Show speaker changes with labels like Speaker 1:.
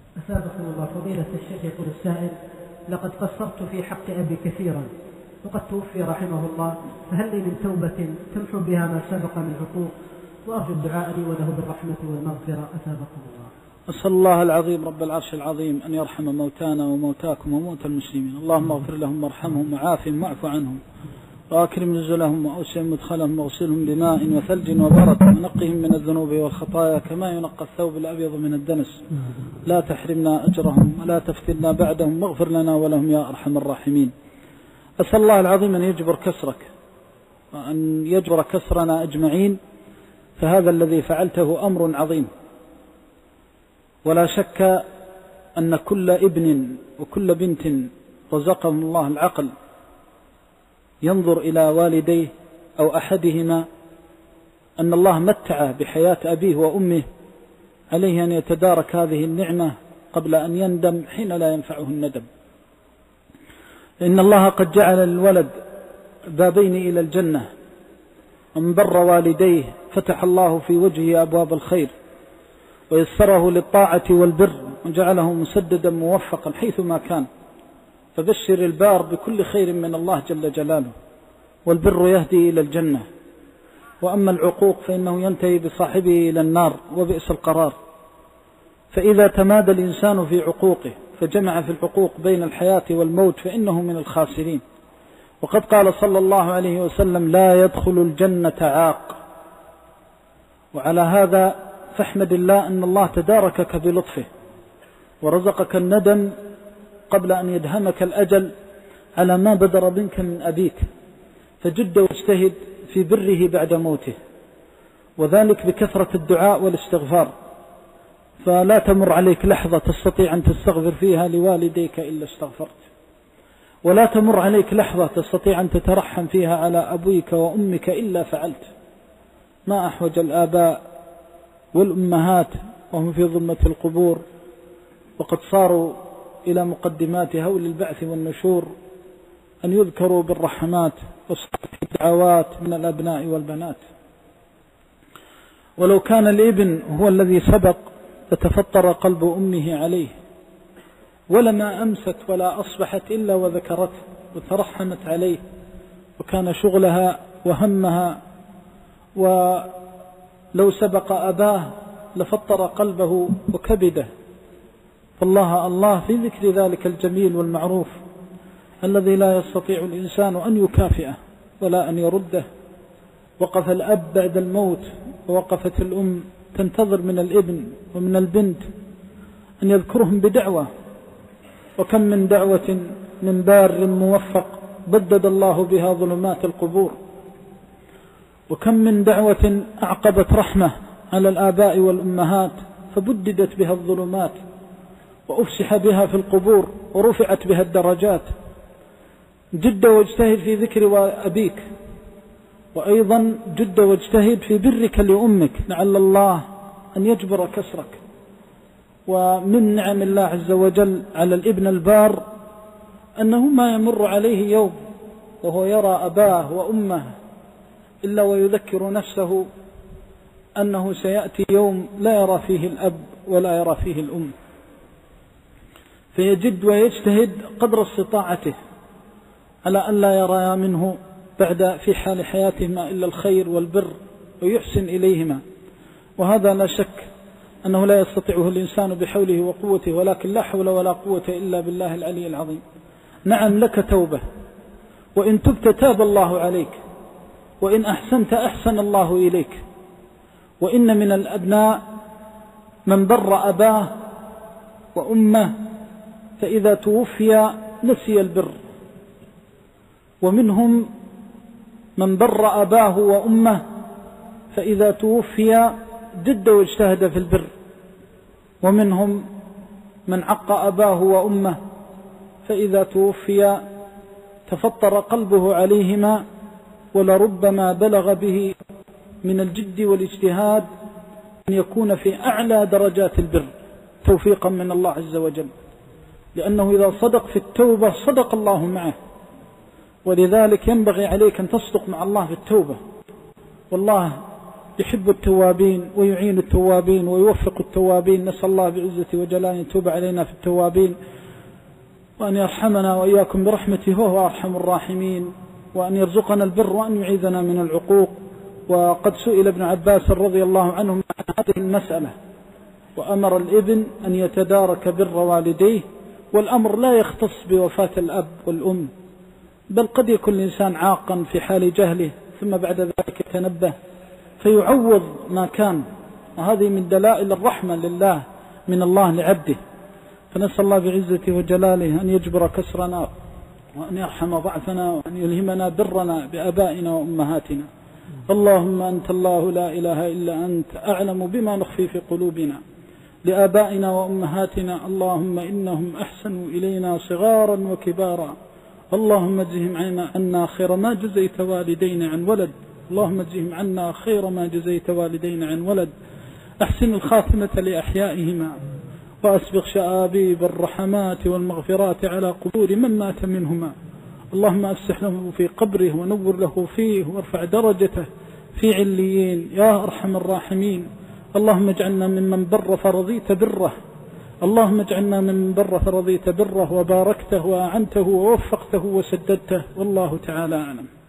Speaker 1: أثابكم الله. فضيلة الشيخ، يقول السائل: لقد قصرت في حق أبي كثيرا وقد توفي رحمه الله، فهل لي من توبة تمحو بها ما سبق من عقوق؟ وأرجو الدعاء لي وله بالرحمة والمغفرة. أثابكم الله.
Speaker 2: أسأل الله العظيم رب العرش العظيم أن يرحم موتانا وموتاكم وموتى المسلمين. اللهم اغفر لهم وارحمهم وعافهم واعف عنهم وأكرم نزلهم وأوسع مدخلهم واغسلهم بماء وثلج وبرد ونقهم من الذنوب والخطايا كما ينقى الثوب الأبيض من الدنس. لا تحرمنا أجرهم ولا تفتنا بعدهم واغفر لنا ولهم يا أرحم الراحمين. أسأل الله العظيم أن يجبر كسرك وأن يجبر كسرنا أجمعين، فهذا الذي فعلته أمر عظيم، ولا شك أن كل ابن وكل بنت رزقهم الله العقل ينظر إلى والديه أو أحدهما أن الله متع بحياة أبيه وأمه، عليه أن يتدارك هذه النعمة قبل أن يندم حين لا ينفعه الندم. إن الله قد جعل للولد بابين إلى الجنة، من بر والديه فتح الله في وجهه أبواب الخير ويسره للطاعة والبر وجعله مسددا موفقا حيثما كان. فبشر البار بكل خير من الله جل جلاله، والبر يهدي إلى الجنة، وأما العقوق فإنه ينتهي بصاحبه إلى النار وبئس القرار. فإذا تمادى الإنسان في عقوقه فجمع في العقوق بين الحياة والموت فإنه من الخاسرين. وقد قال صلى الله عليه وسلم: لا يدخل الجنة عاق. وعلى هذا فاحمد الله أن الله تداركك بلطفه ورزقك الندم قبل أن يدهمك الأجل على ما بدر منك من أبيك، فجد واجتهد في بره بعد موته، وذلك بكثرة الدعاء والاستغفار. فلا تمر عليك لحظة تستطيع أن تستغفر فيها لوالديك إلا استغفرت، ولا تمر عليك لحظة تستطيع أن تترحم فيها على أبويك وأمك إلا فعلت. ما أحوج الآباء والأمهات وهم في ظلمة القبور وقد صاروا إلى مقدمات هول البعث والنشور أن يذكروا بالرحمات والدعوات من الأبناء والبنات. ولو كان الابن هو الذي سبق لتفطر قلب أمه عليه، ولما أمست ولا أصبحت إلا وذكرته وترحمت عليه، وكان شغلها وهمها. ولو سبق أباه لفطر قلبه وكبده. فالله الله في ذكر ذلك الجميل والمعروف الذي لا يستطيع الإنسان أن يكافئه ولا أن يرده. وقف الأب بعد الموت ووقفت الأم تنتظر من الابن ومن البنت أن يذكرهم بدعوة. وكم من دعوة من بار موفق بدد الله بها ظلمات القبور، وكم من دعوة أعقبت رحمة على الآباء والأمهات فبددت بها الظلمات وأفسح بها في القبور ورفعت بها الدرجات. جد واجتهد في ذكر أبيك، وأيضا جد واجتهد في برك لأمك، لعل الله أن يجبر كسرك. ومن نعم الله عز وجل على الابن البار أنه ما يمر عليه يوم وهو يرى أباه وأمه إلا ويذكر نفسه أنه سيأتي يوم لا يرى فيه الأب ولا يرى فيه الأم، فيجد ويجتهد قدر استطاعته على أن لا يرى منه بعد في حال حياتهما إلا الخير والبر ويحسن إليهما. وهذا لا شك أنه لا يستطيعه الإنسان بحوله وقوته، ولكن لا حول ولا قوة إلا بالله العلي العظيم. نعم لك توبة، وإن تبت تاب الله عليك، وإن أحسنت أحسن الله إليك. وإن من الأبناء من بر أباه وأمه فإذا توفي نسي البر، ومنهم من بر أباه وأمه فإذا توفي جد واجتهد في البر، ومنهم من عق أباه وأمه فإذا توفي تفطر قلبه عليهما، ولربما بلغ به من الجد والاجتهاد أن يكون في أعلى درجات البر توفيقا من الله عز وجل، لأنه إذا صدق في التوبة صدق الله معه. ولذلك ينبغي عليك أن تصدق مع الله في التوبة، والله يحب التوابين ويعين التوابين ويوفق التوابين. نسأل الله بعزته وجلاله أن يتوب علينا في التوابين، وأن يرحمنا وإياكم برحمته وهو أرحم الراحمين، وأن يرزقنا البر وأن يعيذنا من العقوق. وقد سئل ابن عباس رضي الله عنه عن هذه المسألة، وأمر الابن أن يتدارك بر والديه، والأمر لا يختص بوفاة الأب والأم، بل قد يكون الإنسان عاقا في حال جهله ثم بعد ذلك يتنبه فيعوض ما كان، وهذه من دلائل الرحمة لله من الله لعبده. فنسأل الله بعزته وجلاله أن يجبر كسرنا وأن يرحم ضعفنا وأن يلهمنا برنا بآبائنا وأمهاتنا. اللهم أنت الله لا إله إلا أنت، أعلم بما نخفي في قلوبنا لآبائنا وأمهاتنا. اللهم إنهم أحسنوا إلينا صغارا وكبارا، اللهم اجزهم عنا خير ما جزيت والدينا عن ولد، اللهم اجزهم عنا خير ما جزيت والدينا عن ولد. أحسن الخاتمة لأحيائهما، وأسبغ شآبيب الرحمات والمغفرات على قبور من مات منهما. اللهم أفسح له في قبره ونور له فيه وارفع درجته في عليين يا أرحم الراحمين. اللهم اجعلنا ممن بر فرضيت بره، اللهم اجعلنا ممن بر فرضيت بره وباركته وأعنته ووفقته وسددته. والله تعالى أعلم.